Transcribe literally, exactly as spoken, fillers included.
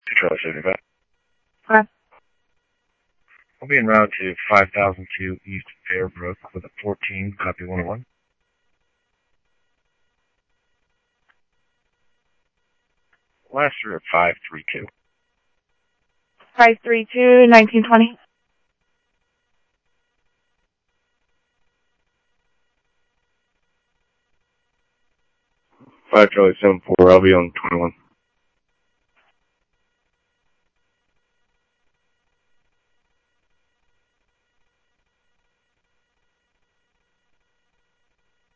Control seventy-five. Five. We'll be en route to five thousand two East Fairbrook with a fourteen, copy one oh one. Last through at five three two. Five three two nineteen twenty. five Charlie seven four, I'll be on twenty-one.